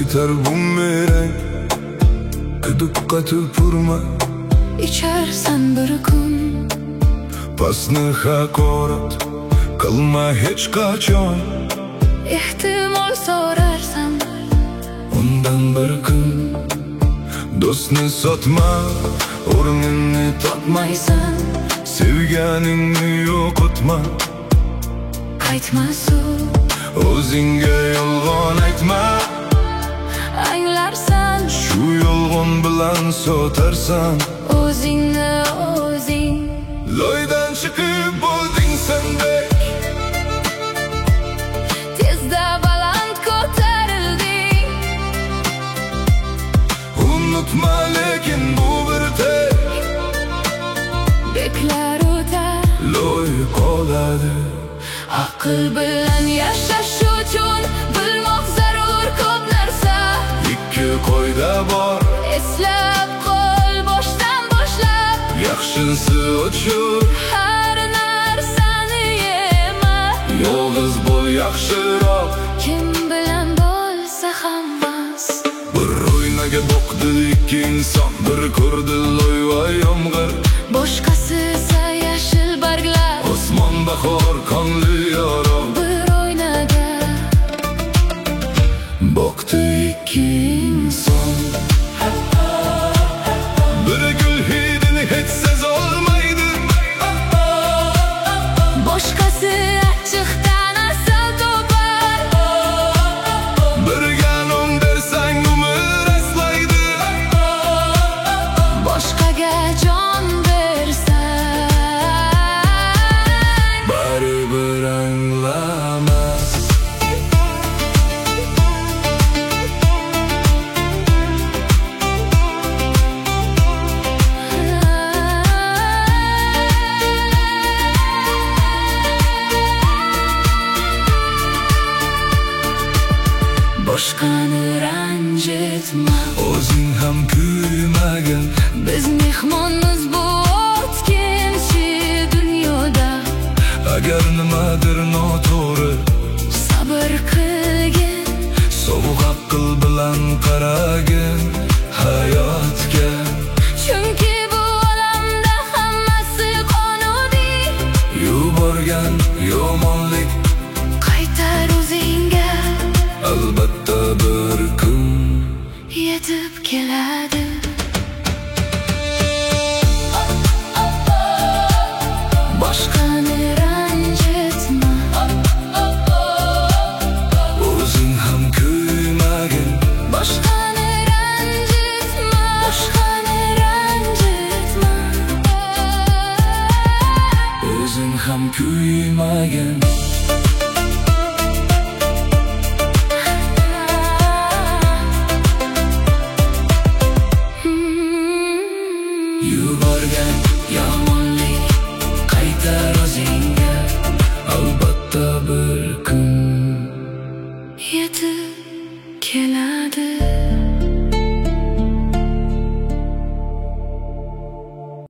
qaytar bumerang. Diqqatib purma, icharsan bir kun. Pastni haqorat qilma hech qachon. Ehtimol so'rarsan Undan bir kun. Do'stni sotma, o'rnini topmaysan. Sevganingni yo'qotma, qaytma suv. o'zingga yolg'on aytma. Anglarsan Shu yolg'on bilan sotarsan o'zingni o'zing. Loydan chiqib bo'lding sendek, Tezda baland ko'tarilding. unutma lekin bu bir tek. Beklar o'tar, Loy qoladi. aql bilan yashash uchun bilmoq zarur ko'p narsa. Ikki qoida bor, Eslab qol boshdan boshlab. yaxshisi uchun Har narsani yema. yolg'iz bo'l yaxshiroq. Kim bilan bo'lsa ham mas. Bir o'ynaga boqdi ikki inson, bir ko'rdi loy va yomg'ir. Boshqasi esa yashil barglar. Osmon bahor qonli yaroq. Bir o'ynaga Boqdi ikki inson, biri gul hidini hech sezolmaydi. boshqasi achchiqdan asal topar. Biriga non bersang umr aslaydi. Boshqaga jon bersang Baribir anglamas. boshqani ranjitma. O'zing ham kuymagin. Biz mehmonmiz bu o'tkinchi dunyoda. Agar nimadir noto'g'ri, Sabr qilgin, sovuq aql bilan qaragin hayotga. chunki bu olamda hammasi qonuniy. Yuborgan yomonlik Qaytar o'zingga, albatta bir kun yetib keladi. Boshqani ranjitma. o'zing ham kuymagin. Boshqani ranjitma. Boshqani ranjitma. O'zing ham kuymagin. Yuborgan yomonlik qaytar o'zing